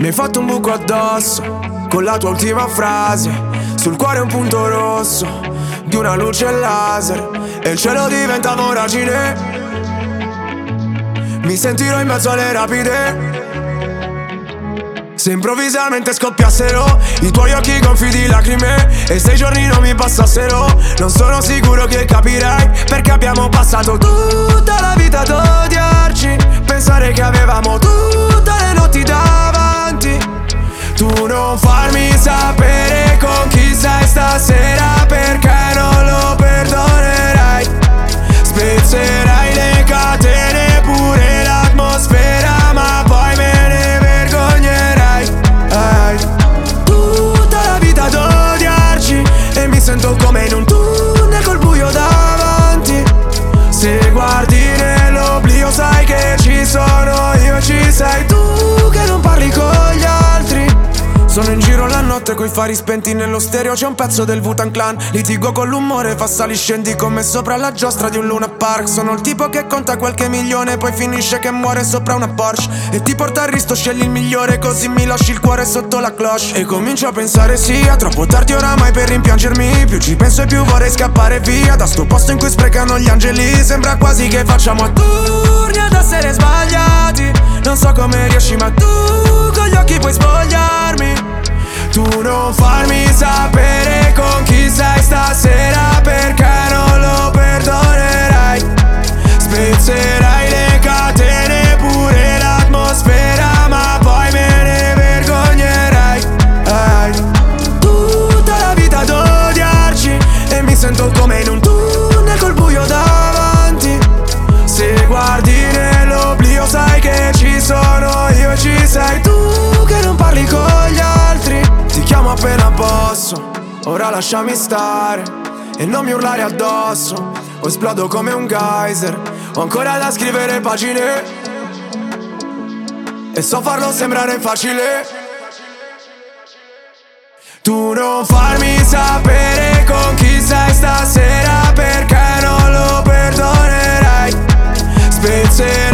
hai fatto un buco addosso con la tua ultima frase. Sul cuore un punto rosso di una luce laser e il cielo diventa voragine. Mi sentirò in mezzo alle rapide. Se improvvisamente scoppiassero i tuoi occhi gonfi di lacrime e 6 giorni non mi passassero, non sono sicuro che capirai perché abbiamo passato tutta la vita ad odiarci. Pensare che avevamo tutte le notti davanti. Tu non farmi sapere con chi sei stasera, perché non lo perdonerai. Spezzerai le catene, pure l'atmosfera, ma poi me ne vergognerai. Tutta la vita ad odiarci e mi sento come in un tunnel col buio davanti. Se guardi nell'oblio sai che ci sono io e ci sei tu che non parli con gli altri. Sono in giro la notte coi fari spenti, nello stereo c'è un pezzo del Wu-Tang Clan. Litigo con l'umore, fa sali scendi come sopra la giostra di un Luna Park. Sono il tipo che conta qualche milione, poi finisce che muore sopra una Porsche e ti porta al risto, scegli il migliore, così mi lasci il cuore sotto la cloche. E comincio a pensare sia troppo tardi oramai per rimpiangermi. Più ci penso e più vorrei scappare via da sto posto in cui sprecano gli angeli. Sembra quasi che facciamo a turni ad essere sbagliati. Non so come riesci ma tu con gli occhi puoi spogliarmi. Tu non farmi sapere con chi sei stasera, perché non lo perdonerai. Spezzerai le catene, pure l'atmosfera, ma poi me ne vergognerai. Tutta la vita ad odiarci e mi sento come in un tunnel col buio davanti. Se guardi nell'oblio sai che ci sono io e ci sei tu che non parli con gli altri. Ti chiamo appena posso, ora lasciami stare e non mi urlare addosso, o esplodo come un geyser. Ho ancora da scrivere pagine e so farlo sembrare facile. Tu non farmi sapere con chi sei stasera, perché non lo perdonerai. Spezzerai